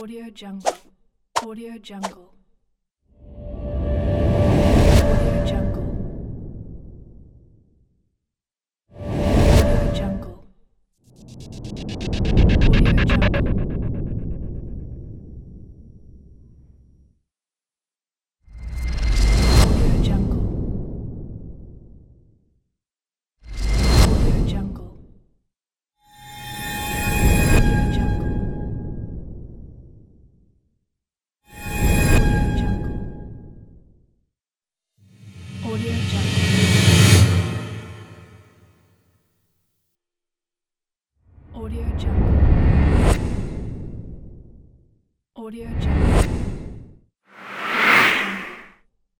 Audio Jungle. Audio Jungle. Audio Jungle. Audio Jungle. Audio Jungle. Audio Jungle. Audio Jungle. Audio Jungle. Audio Jungle.